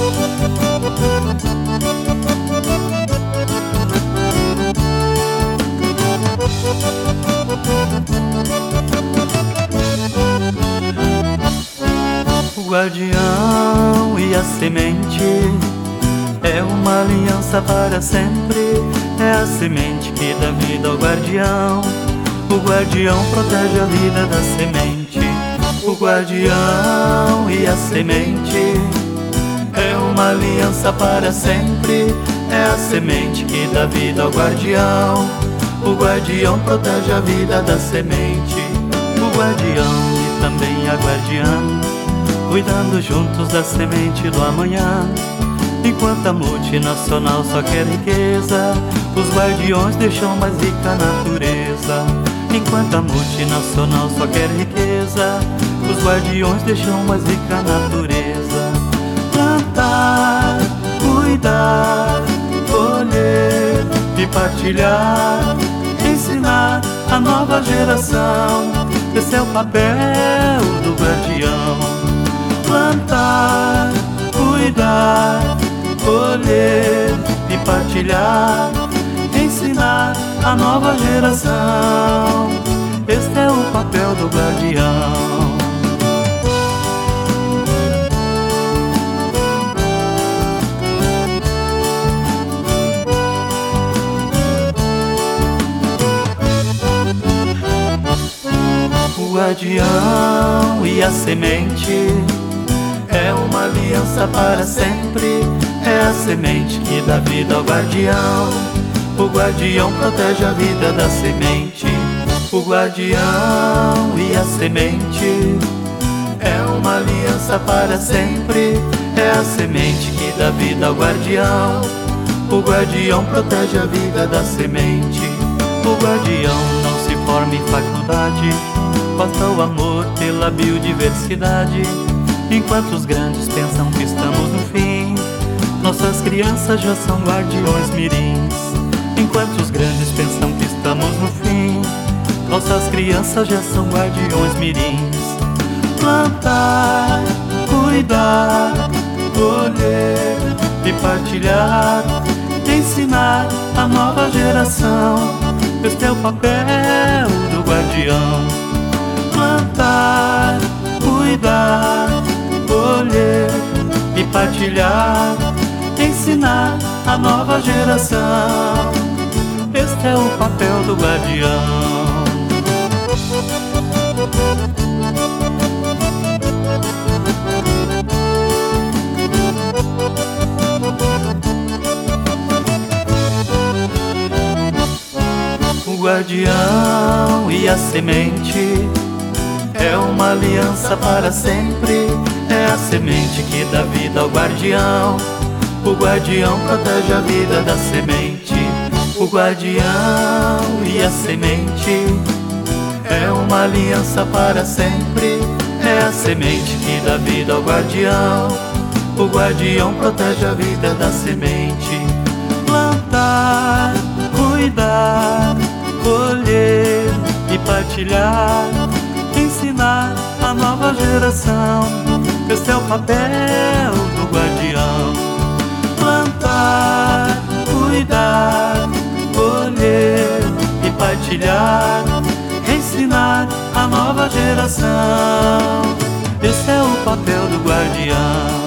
O guardião e a semente é uma aliança para sempre. É a semente que dá vida ao guardião. O guardião protege a vida da semente. O guardião e a semente é uma aliança para sempre. É a semente que dá vida ao guardião. O guardião protege a vida da semente. O guardião e também a guardiã, cuidando juntos da semente do amanhã. Enquanto a multinacional só quer riqueza, os guardiões deixam mais rica a natureza. Enquanto a multinacional só quer riqueza, os guardiões deixam mais rica a natureza. Plantar, cuidar, colher e partilhar, ensinar a nova geração. Esse é o papel do guardião. Plantar, cuidar, colher e partilhar, ensinar a nova geração. Este é o papel do guardião. O guardião e a semente é uma aliança para sempre. É a semente que dá vida ao guardião. O guardião protege a vida da semente. O guardião e a semente é uma aliança para sempre. É a semente que dá vida ao guardião. O guardião protege a vida da semente. O guardião não se forma em faculdade, basta o amor pela biodiversidade. Enquanto os grandes pensam que estamos no fim, nossas crianças já são guardiões mirins. Enquanto os grandes pensam que estamos no fim, nossas crianças já são guardiões mirins. Plantar, cuidar, colher e partilhar, ensinar a nova geração. Este é o papel do guardião. Plantar, cuidar, colher e partilhar, ensinar a nova geração. Este é o papel do guardião. O guardião e a semente é uma aliança para sempre. É a semente que dá vida ao guardião. O guardião protege a vida da semente. O guardião e a semente é uma aliança para sempre. É a semente que dá vida ao guardião. O guardião protege a vida da semente. Plantar, cuidar, colher e partilhar, ensinar a nova geração. Este é o papel do guardião. Plantar, cuidar, colher e partilhar, ensinar a nova geração. Esse é o papel do guardião.